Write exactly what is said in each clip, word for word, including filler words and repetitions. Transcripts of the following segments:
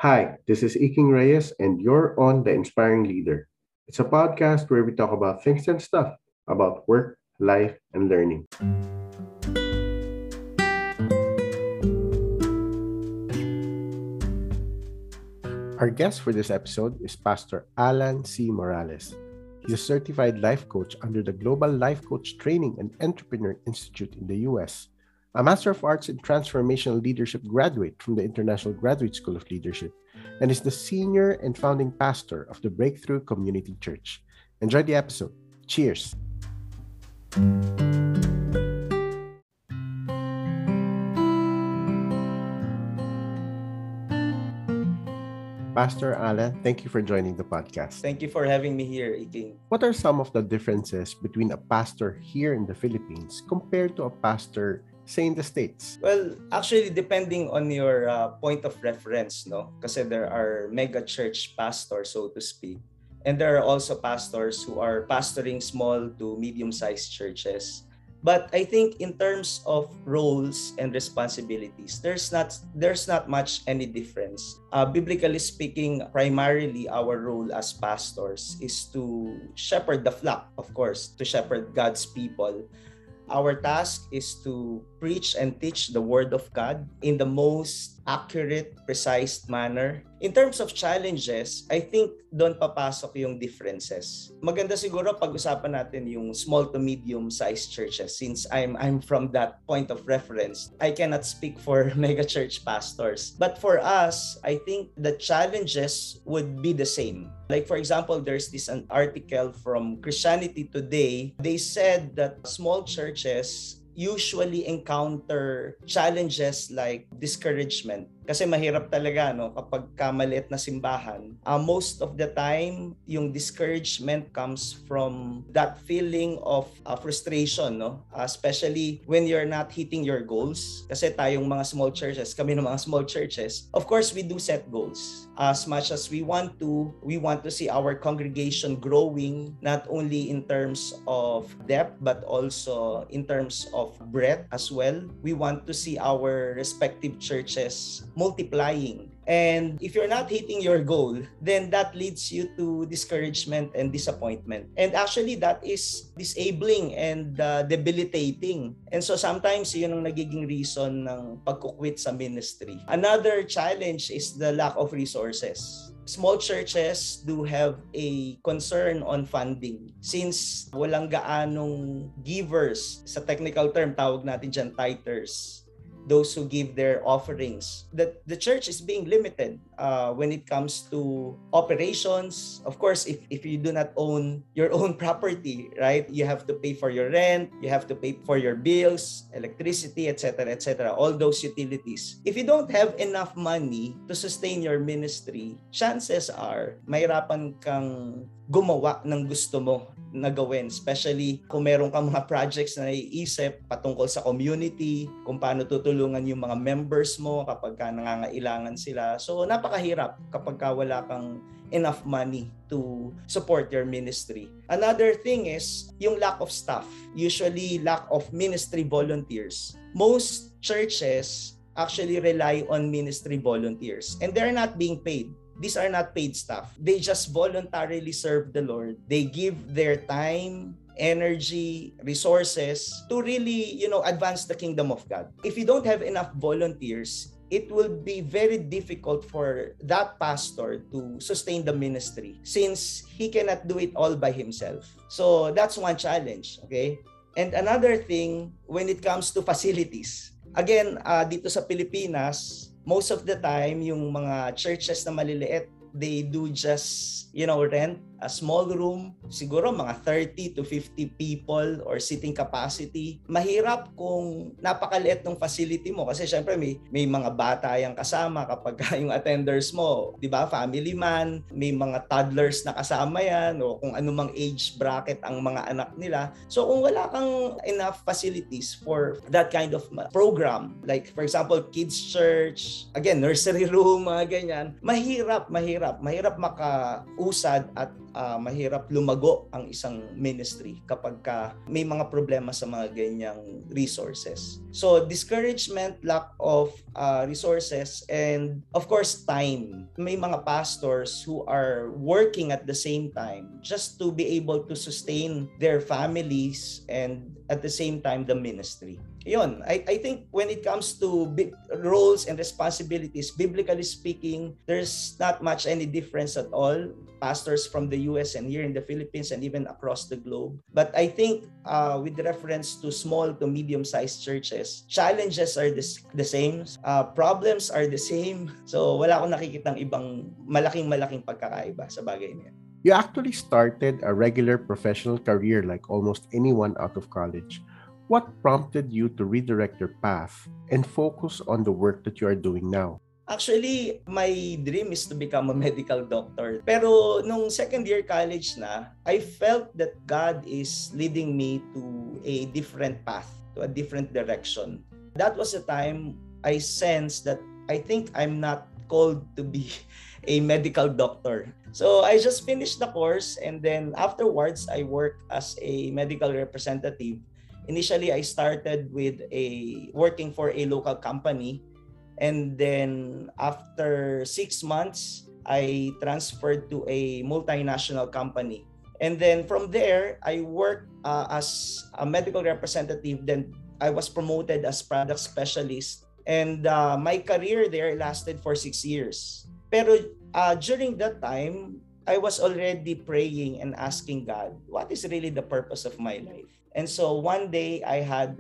Hi, this is Iking Reyes, and you're on The Inspiring Leader. It's a podcast where we talk about things and stuff about work, life, and learning. Our guest for this episode is Pastor Alan C. Morales. He's a certified life coach under the Global Life Coach Training and Entrepreneur Institute in the U S, a Master of Arts in Transformational Leadership graduate from the International Graduate School of Leadership, and is the senior and founding pastor of the Breakthrough Community Church. Enjoy the episode. Cheers! Pastor Alan, thank you for joining the podcast. Thank you for having me here, Iking. What are some of the differences between a pastor here in the Philippines compared to a pastor, say, in the States? Well, actually, depending on your uh, point of reference, no? Kasi there are mega church pastors, so to speak. And there are also pastors who are pastoring small to medium-sized churches. But I think in terms of roles and responsibilities, there's not there's not much any difference. Uh, biblically speaking, primarily our role as pastors is to shepherd the flock, of course, to shepherd God's people. Our task is to preach and teach the Word of God in the most accurate, precise manner. In terms of challenges, I think doon papasok yung differences. Maganda siguro pag-usapan natin yung small to medium-sized churches since I'm I'm from that point of reference. I cannot speak for mega church pastors. But for us, I think the challenges would be the same. Like for example, there's this an article from Christianity Today. They said that small churches usually encounter challenges like discouragement. Kasi mahirap talaga no kapag kamaliit na simbahan. Uh, most of the time, yung discouragement comes from that feeling of uh, frustration, no? Uh, especially when you're not hitting your goals. Kasi tayong mga small churches, kami ng mga small churches, of course we do set goals. As much as we want to, we want to see our congregation growing not only in terms of depth but also in terms of breadth as well. We want to see our respective churches multiplying. And if you're not hitting your goal, then that leads you to discouragement and disappointment. And actually, that is disabling and uh, debilitating. And so sometimes, yun ang nagiging reason ng pagkukwit sa ministry. Another challenge is the lack of resources. Small churches do have a concern on funding since walang gaanong givers. Sa technical term, tawag natin dyan tithers. Those who give their offerings. The, the church is being limited uh, when it comes to operations. Of course, if, if you do not own your own property, right? You have to pay for your rent, you have to pay for your bills, electricity, et cetera, et cetera. All those utilities. If you don't have enough money to sustain your ministry, chances are mahirapan kang gumawa ng gusto mo na gawin. Especially kung meron kang mga projects na naiisip patungkol sa community, kung paano tutulungan yung mga members mo kapag ka nangangailangan sila. So napakahirap kapag ka wala kang enough money to support your ministry. Another thing is yung lack of staff. Usually lack of ministry volunteers. Most churches actually rely on ministry volunteers and they're not being paid. These are not paid staff. They just voluntarily serve the Lord. They give their time, energy, resources to really, you know, advance the kingdom of God. If you don't have enough volunteers, it will be very difficult for that pastor to sustain the ministry since he cannot do it all by himself. So that's one challenge, okay? And another thing, when it comes to facilities, again, uh, dito sa Pilipinas, most of the time, yung mga churches na maliliit, they do just, you know, rent a small room, siguro mga thirty to fifty people or seating capacity. Mahirap kung napakaliit ng facility mo kasi syempre may, may mga bata yung kasama kapag yung attenders mo, di ba, family man, may mga toddlers na kasama yan o kung anumang age bracket ang mga anak nila. So kung wala kang enough facilities for that kind of program, like for example, kids church, again, nursery room, mga ganyan, mahirap, mahirap, mahirap makausad at uh, mahirap lumago ang isang ministry kapag ka may mga problema sa mga ganyang resources. So discouragement, lack of uh, resources, and of course time. May mga pastors who are working at the same time just to be able to sustain their families and at the same time the ministry. Yun, I, I think when it comes to big roles and responsibilities, biblically speaking, there's not much any difference at all. Pastors from the U S and here in the Philippines and even across the globe. But I think uh, with reference to small to medium-sized churches, challenges are the, the same, uh, problems are the same. So wala akong nakikitang ibang malaking-malaking pagkakaiba sa bagay niya. You actually started a regular professional career like almost anyone out of college. What prompted you to redirect your path and focus on the work that you are doing now? Actually, my dream is to become a medical doctor. Pero nung second year college na, I felt that God is leading me to a different path, to a different direction. That was the time I sensed that I think I'm not called to be a medical doctor. So I just finished the course, and then afterwards, I worked as a medical representative. Initially, I started with a working for a local company, and then after six months, I transferred to a multinational company. And then from there, I worked uh, as a medical representative. Then I was promoted as product specialist, and uh, my career there lasted for six years. Pero uh, during that time, I was already praying and asking God, what is really the purpose of my life? And so one day I had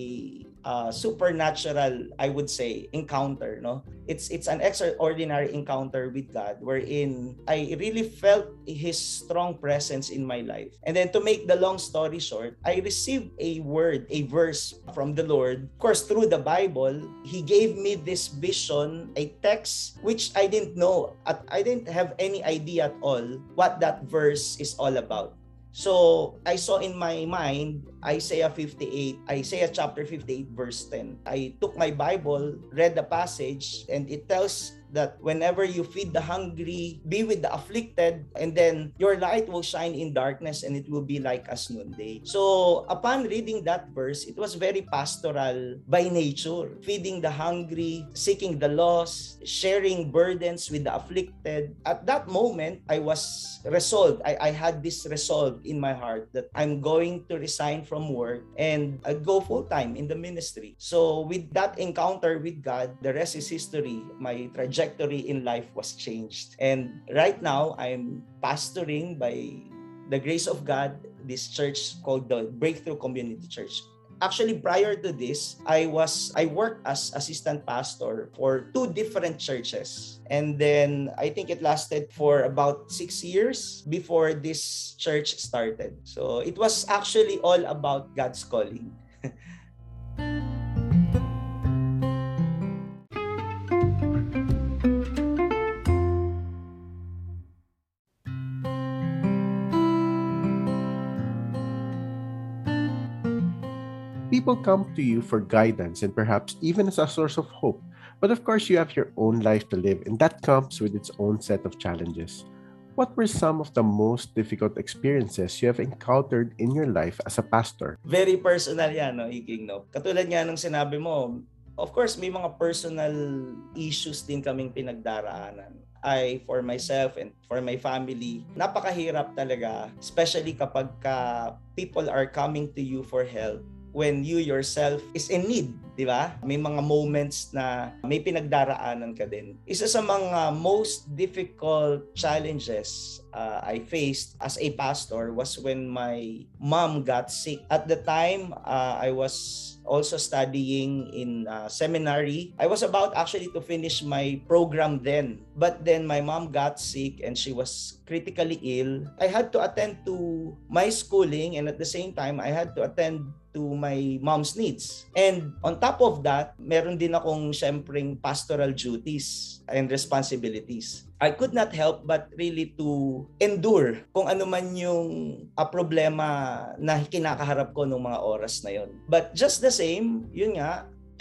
a uh, supernatural, I would say, encounter. No, it's it's an extraordinary encounter with God, wherein I really felt His strong presence in my life. And then to make the long story short, I received a word, a verse from the Lord. Of course, through the Bible, He gave me this vision, a text which I didn't know, I didn't have any idea at all what that verse is all about. So I saw in my mind Isaiah fifty-eight, Isaiah chapter fifty-eight verse ten. I took my Bible, read the passage, and it tells that whenever you feed the hungry, be with the afflicted, and then your light will shine in darkness and it will be like as noonday. So upon reading that verse, it was very pastoral by nature. Feeding the hungry, seeking the lost, sharing burdens with the afflicted. At that moment, I was resolved. I, I had this resolve in my heart that I'm going to resign from work and uh, go full-time in the ministry. So with that encounter with God, the rest is history. My trajectory in life was changed. And right now, I'm pastoring by the grace of God, this church called the Breakthrough Community Church. Actually, prior to this, I was I worked as assistant pastor for two different churches. And then I think it lasted for about six years before this church started. So it was actually all about God's calling. People come to you for guidance and perhaps even as a source of hope. But of course, you have your own life to live, and that comes with its own set of challenges. What were some of the most difficult experiences you have encountered in your life as a pastor? Very personal yan, no, Iking, no? Katulad nga nung sinabi mo, of course, may mga personal issues din kaming pinagdaraanan. I, for myself and for my family, napakahirap talaga, especially kapag ka people are coming to you for help when you yourself is in need, di ba? May mga moments na may pinagdaraanan ka din. Isa sa mga most difficult challenges uh, I faced as a pastor was when my mom got sick. At the time, uh, I was also studying in uh, seminary. I was about actually to finish my program then. But then my mom got sick and she was critically ill. I had to attend to my schooling, and at the same time, I had to attend to my mom's needs. And on top of that, meron din akong syempreng pastoral duties and responsibilities. I could not help but really to endure kung ano man yung uh, problema na kinakaharap ko nung mga oras na yon. But just the same, yun nga,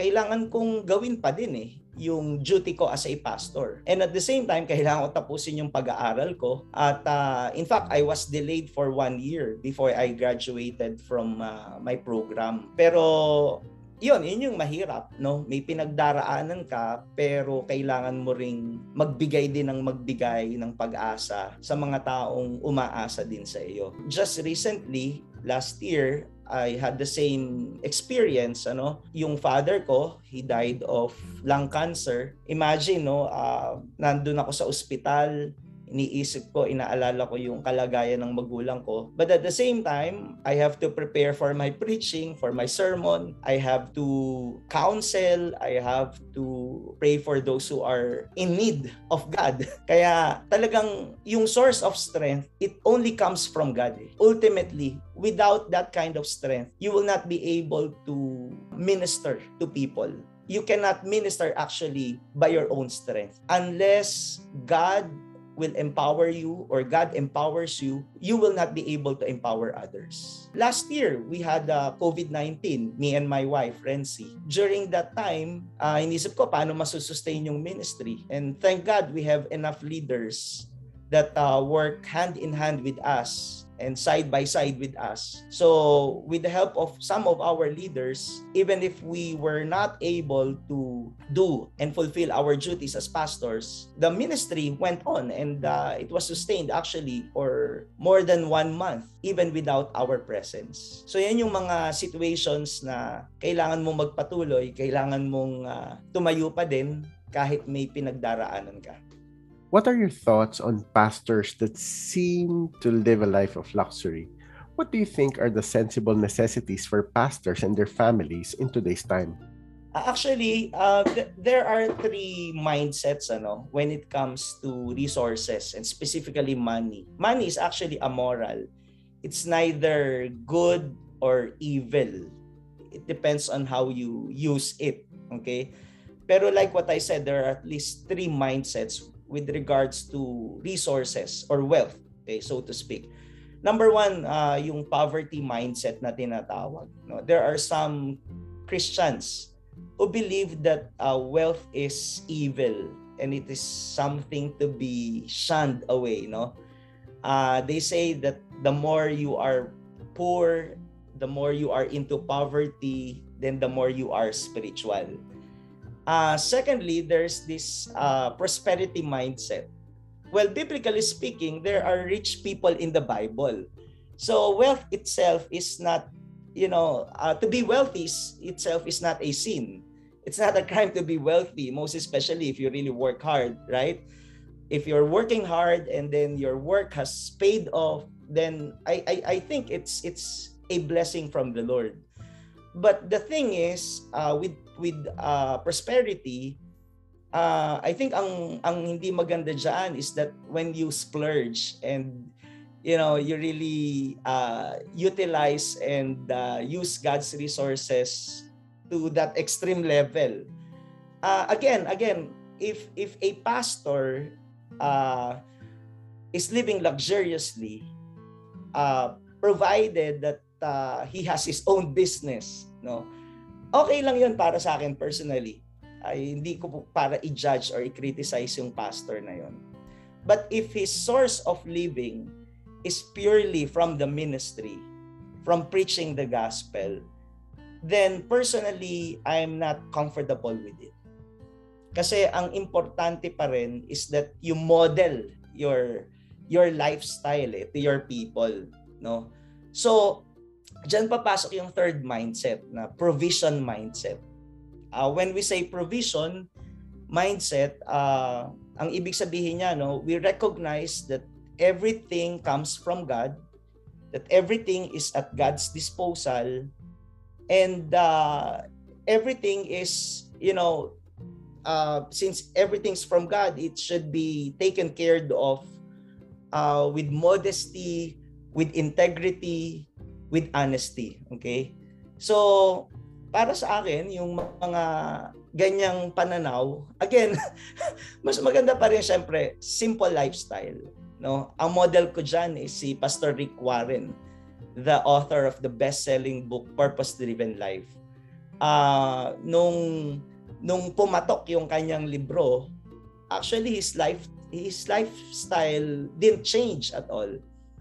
kailangan kong gawin pa din eh yung duty ko as a pastor. And at the same time, kailangan ko tapusin yung pag-aaral ko. At uh, in fact, I was delayed for one year before I graduated from uh, my program. Pero yun, yun yung mahirap, no? May pinagdaraanan ka, pero kailangan mo ring magbigay din ng magbigay ng pag-asa sa mga taong umaasa din sa iyo. Just recently, last year, I had the same experience, ano, yung father ko, he died of lung cancer. Imagine, no, uh, nandun ako sa ospital, iniisip ko, inaalala ko yung kalagayan ng magulang ko. But at the same time, I have to prepare for my preaching, for my sermon. I have to counsel. I have to pray for those who are in need of God. Kaya talagang yung source of strength, it only comes from God. Ultimately, without that kind of strength, you will not be able to minister to people. You cannot minister actually by your own strength. Unless God will empower you or God empowers you, you will not be able to empower others. Last year, we had uh, COVID nineteen, me and my wife, Rency. During that time, uh, inisip ko paano masusustain yung ministry. And thank God we have enough leaders that uh, work hand in hand with us and side by side with us. So with the help of some of our leaders, even if we were not able to do and fulfill our duties as pastors, the ministry went on and uh, it was sustained actually for more than one month, even without our presence. So yan yung mga situations na kailangan mong magpatuloy, kailangan mong uh, tumayo pa din kahit may pinagdaraanan ka. What are your thoughts on pastors that seem to live a life of luxury? What do you think are the sensible necessities for pastors and their families in today's time? Actually, uh, th- there are three mindsets ano, when it comes to resources and specifically money. Money is actually amoral. It's neither good or evil. It depends on how you use it. Okay? Pero like what I said, there are at least three mindsets with regards to resources or wealth, okay, so to speak. Number one, uh, yung poverty mindset na tinatawag. No? There are some Christians who believe that uh, wealth is evil and it is something to be shunned away. No? Uh, they say that the more you are poor, the more you are into poverty, then the more you are spiritual. Uh, secondly, there's this uh, prosperity mindset. Well, biblically speaking, there are rich people in the Bible. So wealth itself is not, you know, uh, to be wealthy is, itself is not a sin. It's not a crime to be wealthy, most especially if you really work hard, right? If you're working hard and then your work has paid off, then I, I, I think it's it's a blessing from the Lord. But the thing is, uh, with with uh, prosperity, uh, I think ang ang hindi maganda diyan is that when you splurge and you know you really uh, utilize and uh, use God's resources to that extreme level. Uh, again, again, if if a pastor uh, is living luxuriously, uh, provided that uh, he has his own business, no? Okay lang yun para sa akin personally. Ay, hindi ko po para i-judge or i-criticize yung pastor na yun. But if his source of living is purely from the ministry, from preaching the gospel, then personally, I'm not comfortable with it. Kasi ang importante pa rin is that you model your your lifestyle eh, to your people, no? So, diyan papasok yung third mindset na provision mindset. Uh, when we say provision mindset, uh, ang ibig sabihin niya, no, we recognize that everything comes from God, that everything is at God's disposal, and uh, everything is, you know, uh, since everything's from God, it should be taken care of uh, with modesty, with integrity, with honesty, okay? So, para sa akin, yung mga ganyang pananaw, again, mas maganda pa rin syempre, simple lifestyle, no? Ang model ko dyan is si Pastor Rick Warren, the author of the best-selling book, Purpose-Driven Life. uh, nung nung pumatok yung kanyang libro, actually his life his lifestyle didn't change at all.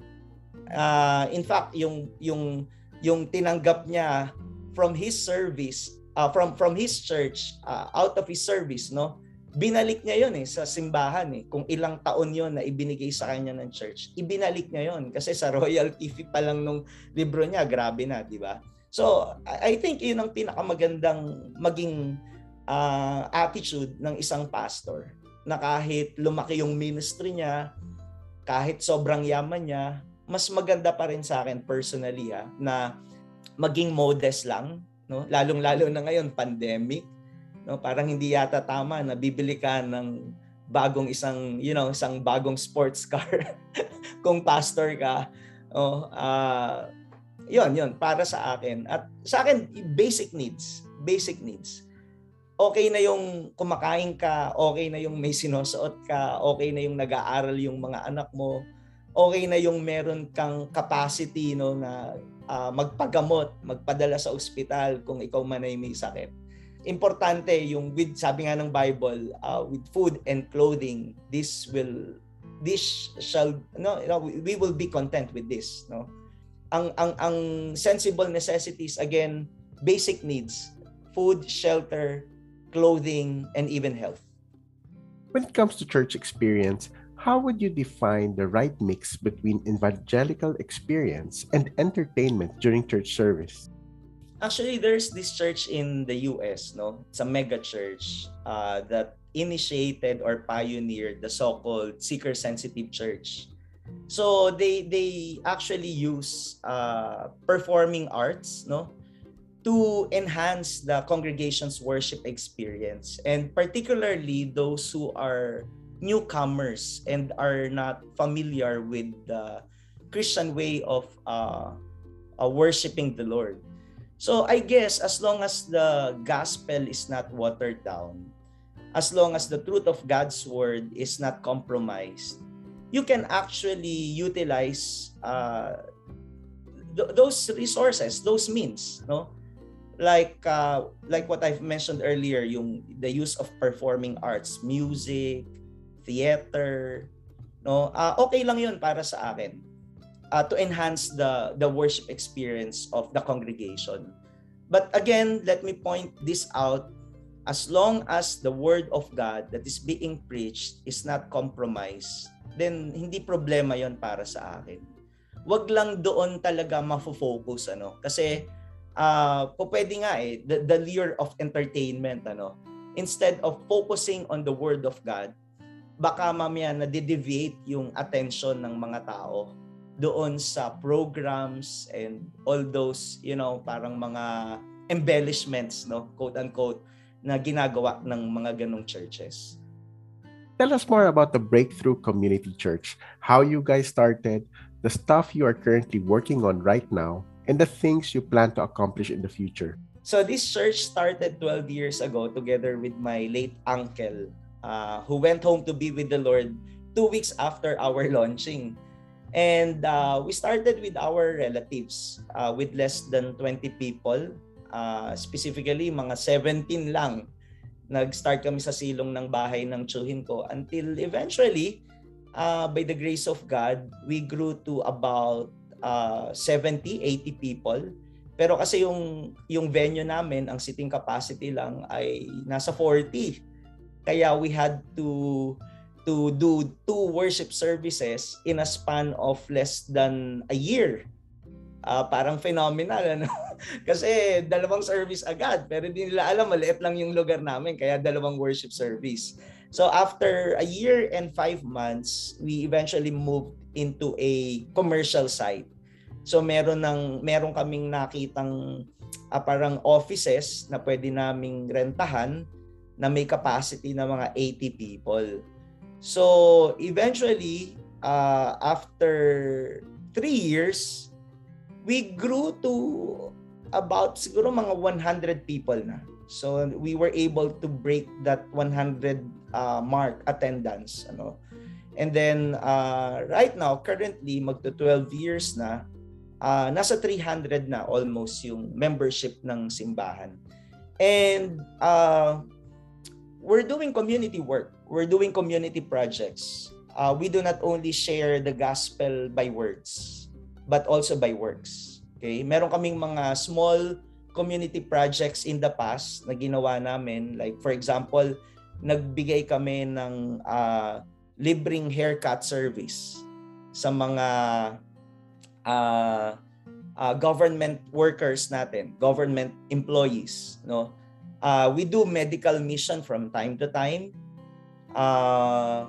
Uh, in fact, yung yung yung tinanggap niya from his service, uh, from from his church, uh, out of his service, no? Binalik niya 'yon eh sa simbahan eh. Kung ilang taon 'yon na ibinigay sa kanya ng church, ibinalik niya 'yon kasi sa royalty fee pa lang nung libro niya, grabe na, di ba? So, I think 'yun ang pinakamagandang maging uh, attitude ng isang pastor, na kahit lumaki yung ministry niya, kahit sobrang yaman niya, mas maganda pa rin sa akin personally ha, na maging modest lang, no? Lalong-lalo na ngayon, pandemic, no? Parang hindi yata tama na bibili ka ng bagong isang, you know, isang bagong sports car kung pastor ka. Oh, uh, 'yon, 'yon para sa akin. At sa akin, basic needs, basic needs. Okay na yung kumakain ka, okay na yung may sinusuot ka, okay na yung nag-aaral yung mga anak mo, okay na yung meron kang capacity, no, na uh, magpagamot, magpadala sa ospital kung ikaw man ay may sakit. Importante yung with, sabi nga ng Bible, uh, with food and clothing, this will this shall no, you know, we will be content with this, no. Ang ang ang sensible necessities, again, basic needs, food, shelter, clothing, and even health. When it comes to church experience, how would you define the right mix between evangelical experience and entertainment during church service? Actually, there's this church in the U S, no? It's a mega church uh, that initiated or pioneered the so-called seeker-sensitive church. So they they actually use uh, performing arts, no, to enhance the congregation's worship experience, and particularly those who are newcomers and are not familiar with the Christian way of uh, uh, worshiping the Lord. So I guess as long as the gospel is not watered down, as long as the truth of God's word is not compromised, you can actually utilize uh, th- those resources, those means, no? Like uh, like what I've mentioned earlier, yung the use of performing arts, music, theater, no? Uh, okay lang 'yun para sa akin. Uh, to enhance the the worship experience of the congregation. But again, let me point this out, as long as the word of God that is being preached is not compromised, then hindi problema 'yon para sa akin. Wag lang doon talaga mafo-focus, ano, kasi uh, po pwede nga eh the, the lure of entertainment, ano, instead of focusing on the word of God, baka mamaya na deviate yung attention ng mga tao doon sa programs and all those, you know, parang mga embellishments, no, quote unquote, na ginagawa ng mga ganong churches. Tell us more about the Breakthrough Community Church, how you guys started, the stuff you are currently working on right now, and the things you plan to accomplish in the future. So this church started twelve years ago together with my late uncle, uh, who went home to be with the Lord two weeks after our launching. And uh, we started with our relatives, uh, with less than twenty people. Uh, specifically, mga seventeen lang. Nag-start kami sa silong ng bahay ng tsuhin ko until eventually, uh, by the grace of God, we grew to about uh, seventy, eighty people. Pero kasi yung, yung venue namin, ang seating capacity lang ay nasa forty. Kaya we had to to do two worship services in a span of less than a year. Uh, parang phenomenal, ano? Kasi dalawang service agad, pero hindi nila alam, maliit lang yung lugar namin, kaya dalawang worship service. So after a year and five months, we eventually moved into a commercial site. So meron ng meron kaming nakitang uh, parang offices na pwede naming rentahan na may capacity na mga eighty people. So eventually, uh, after three years, we grew to about siguro mga one hundred people na. So we were able to break that one hundred uh, mark attendance, ano. And then uh, right now, currently magto twelve years na, uh, nasa three hundred na almost yung membership ng simbahan. And uh, we're doing community work. We're doing community projects. Uh, we do not only share the gospel by words, but also by works. Okay? Meron kaming mga small community projects in the past na ginawa namin. Like for example, nagbigay kami ng uh, libreng haircut service sa mga uh, uh, government workers natin, government employees. No? Uh, we do medical mission from time to time. Uh,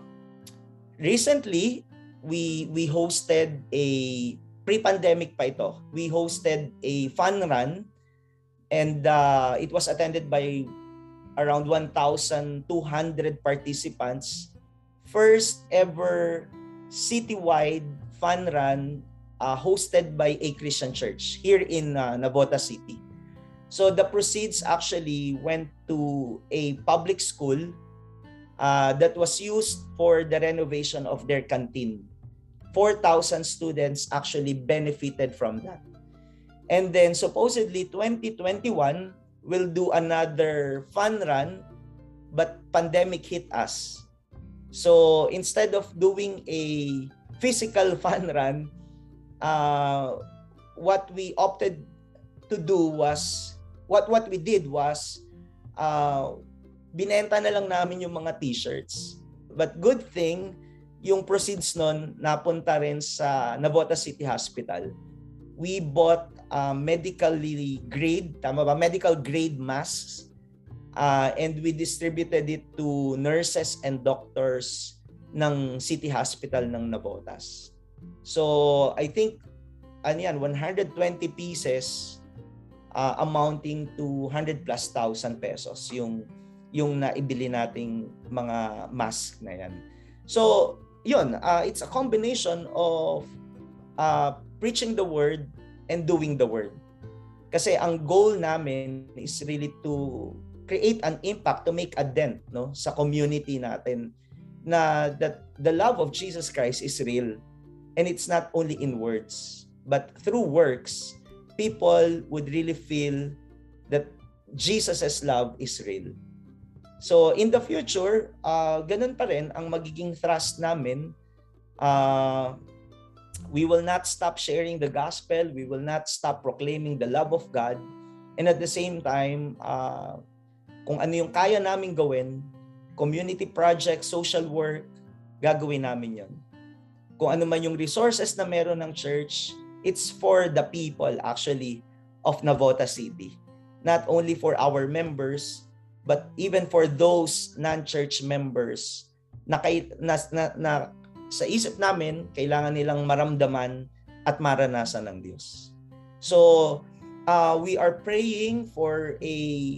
recently, we we hosted a pre-pandemic pa ito. We hosted a fun run, and uh, it was attended by around one thousand two hundred participants. First ever citywide fun run uh, hosted by a Christian church here in uh, Navotas City. So the proceeds actually went to a public school uh, that was used for the renovation of their canteen. four thousand students actually benefited from that. And then supposedly twenty twenty-one will do another fun run, but pandemic hit us. So instead of doing a physical fun run, uh, what we opted to do was, what what we did was, uh, binenta na lang namin yung mga t-shirts. But good thing, yung proceeds nun napunta rin sa Navotas City Hospital. We bought uh, medically grade, tama ba? Medical grade masks. Uh, and we distributed it to nurses and doctors ng City Hospital ng Navotas. So, I think, ano yan, one hundred twenty pieces uh, amounting to one hundred plus thousand pesos yung, yung naibili nating mga mask na yan. So, yun, uh, it's a combination of uh, preaching the word and doing the word. Kasi ang goal namin is really to create an impact, to make a dent, no, sa community natin, na that the love of Jesus Christ is real, and it's not only in words, but through works, people would really feel that Jesus's love is real. So in the future, uh, ganun pa rin ang magiging thrust namin. Uh, we will not stop sharing the gospel. We will not stop proclaiming the love of God. And at the same time, uh, kung ano yung kaya namin gawin, community project, social work, gagawin namin yon. Kung ano man yung resources na meron ng church, it's for the people actually of Navotas City. Not only for our members, but even for those non-church members na, kay, na, na, na sa isip namin, kailangan nilang maramdaman at maranasan ng Diyos. So, uh, we are praying for a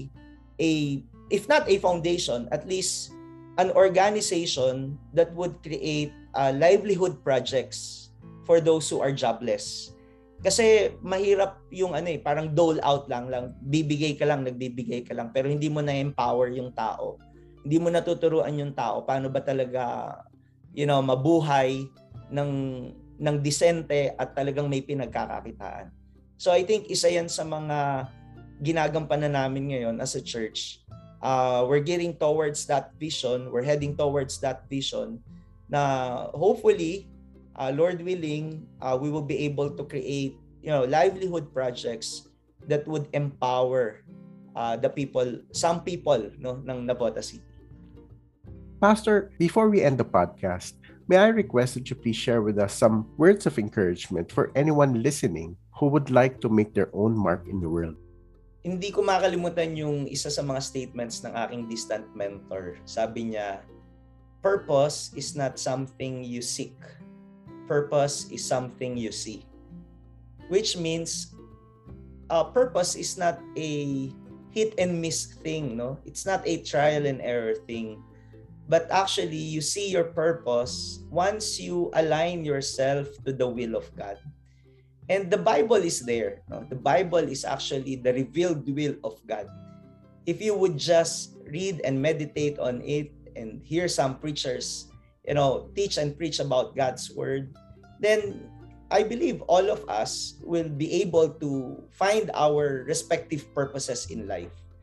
a if not a foundation, at least an organization that would create uh, livelihood projects for those who are jobless. Kasi mahirap yung ano eh, parang dole out lang lang, bibigay ka lang, nagbibigay ka lang, pero hindi mo na-empower yung tao. Hindi mo natuturuan yung tao paano ba talaga, you know, mabuhay ng ng disente at talagang may pinagkakakitaan. So I think isa yan sa mga ginagampanan namin ngayon as a church. Uh, we're getting towards that vision. We're heading towards that vision na hopefully, uh, Lord willing, uh, we will be able to create, you know, livelihood projects that would empower uh, the people, some people, no, ng Navotas City. Pastor, before we end the podcast, may I request that you please share with us some words of encouragement for anyone listening who would like to make their own mark in the world? Hindi ko makalimutan yung isa sa mga statements ng aking distant mentor. Sabi niya, purpose is not something you seek. Purpose is something you see. Which means, uh, purpose is not a hit and miss thing, no? It's not a trial and error thing. But actually, you see your purpose once you align yourself to the will of God. And the Bible is there. No? The Bible is actually the revealed will of God. If you would just read and meditate on it and hear some preachers, you know, teach and preach about God's word, then I believe all of us will be able to find our respective purposes in life.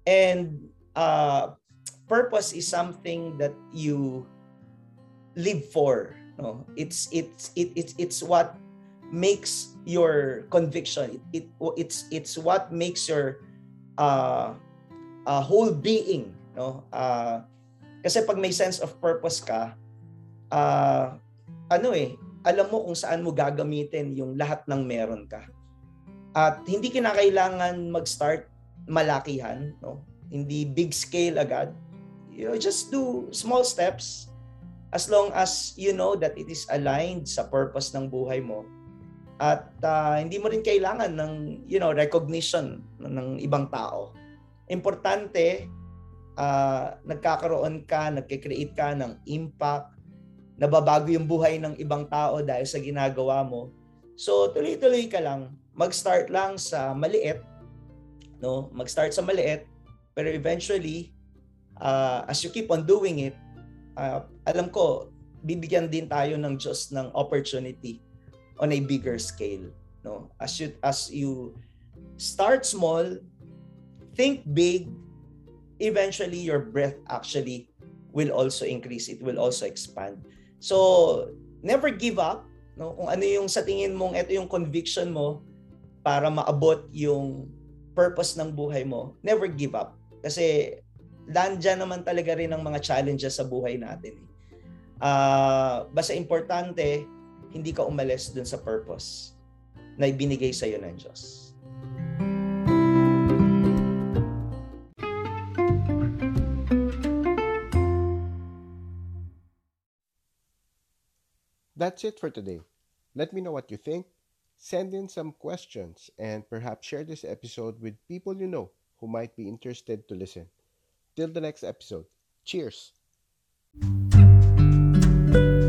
And uh, purpose is something that you live for. No, it's it's it, it's it's what makes your conviction. It, it it's it's what makes your uh, uh, whole being. No, uh, kasi pag may sense of purpose ka, uh, ano eh, alam mo kung saan mo gagamitin yung lahat ng meron ka. At hindi kinakailangan mag-start malakihan, no? Hindi big scale agad. You know, just do small steps as long as you know that it is aligned sa purpose ng buhay mo. At uh, hindi mo rin kailangan ng, you know, recognition ng ibang tao. Importante, uh, nagkakaroon ka, nagkikreate ka ng impact, nababago yung buhay ng ibang tao dahil sa ginagawa mo. So, tuloy-tuloy ka lang. Mag-start lang sa maliit, no? Mag-start sa maliit, pero eventually, uh, as you keep on doing it, uh, alam ko, bibigyan din tayo ng Diyos ng opportunity on a bigger scale, no? As you as you start small, think big, eventually your breath actually will also increase. It will also expand. So, never give up, no? Kung ano yung sa tingin mong ito yung conviction mo para maabot yung purpose ng buhay mo, never give up. Kasi landyan naman talaga rin ang mga challenges sa buhay natin. Uh, basta importante, hindi ka umalis dun sa purpose na ibinigay sa iyo ng Diyos. That's it for today. Let me know what you think. Send in some questions and perhaps share this episode with people you know who might be interested to listen. Till the next episode. Cheers!